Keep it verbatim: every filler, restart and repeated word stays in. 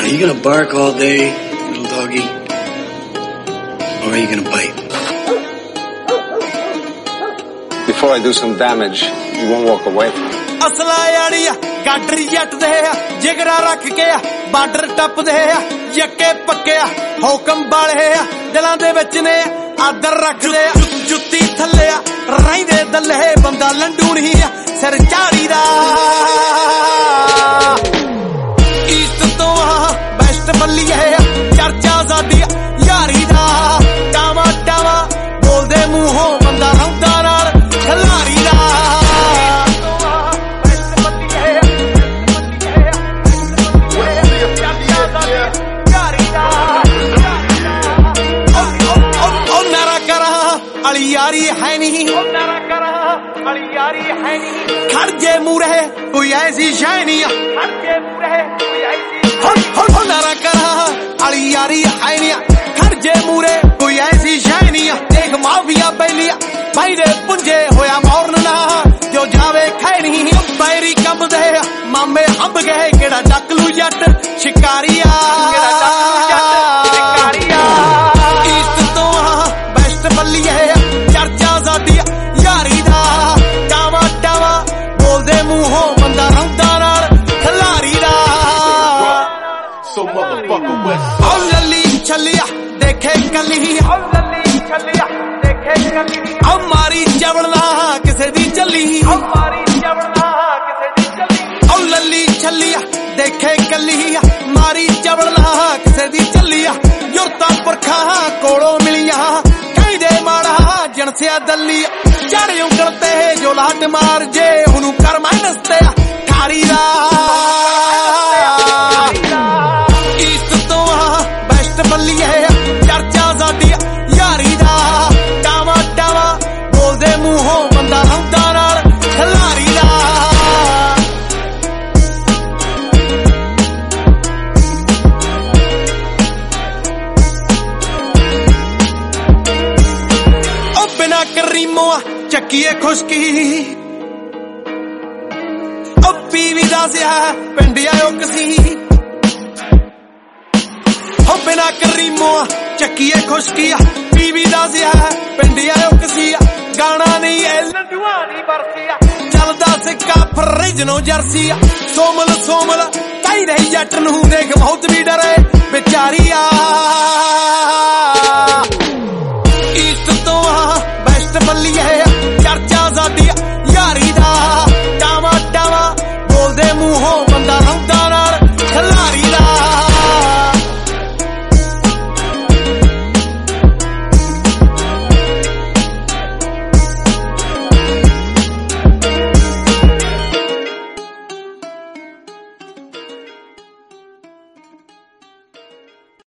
Are you gonna bark all day, little doggy? Or are you gonna bite? Before I do some damage, you won't walk away. असला याड़ी गाडर जट दे जिगरा रख के border टप दे यके पक्के हुकम वाले दिलां दे विच ने आदर रख दे जुत्ती थल्ले रहिंदे दल्ले बंदा लंडू नहीं सिर चाड़ी दा ईस्ट तो बेस्ट बल्ली है चर्चा साडी यारी दा टावा टावा बोलदे मूहों बंदा रौंदा नाल खलारी दा यारी है नहीं खर्जे मुरे कोई ऐसी शैनी नारा करा अली यारी है नहीं खर्जे मुरे कोई ऐसी शैनी देख माफिया बैलिया भाई दे पुंजे होया मौरन ना जो जावे खैनी बैरी कम दे मामे अंब गए केड़ा डकलू जट शिकारिया ईस्ट तो बेस्ट बल्ली है चर्चा साडी यारी दा टावा टावा बोलदे मूहों बंदा रौंदा नाल खलारी दा So motherfucker West ओ लल्ली छलिया देखे कली ओ लल्ली छलिया देखे कली ओ मारी जवड़ना किसे दी चली ओ मारी जवड़ना किसे दी चली ओ लल्ली छलिया देखे कली मारी जवड़ना किसे दी चली युरता पुरखा कोलों मिलिया कहदे माड़ा जनसिया दल्ली चढ़ उगलते जो लाट मार जे हुनु कर माइनसते थारी दा ईस्ट तो बेस्ट बल्ली है चर्चा साडी यारी दा टावा टावा बोलदे मूहों बंदा रौंदा नाल खलारी दा ओ बिना करीमो चक्कीए खुशकी ओ पीवी दसिया पिंडिया कसी ओ बिना करीमो चक्कीए खुशकी पीवी दसिया पिंडिया कसी गाना नहीं है लंडुआ नहीं बरसिया चलदा सिक्का फ्रिजनो जर्सी सोमल सोमल ताई रही जट नूं देख बहुत भी डरे बेचारिया ईस्ट तो बेस्ट बल्ली है चर्चा साडी यारी दा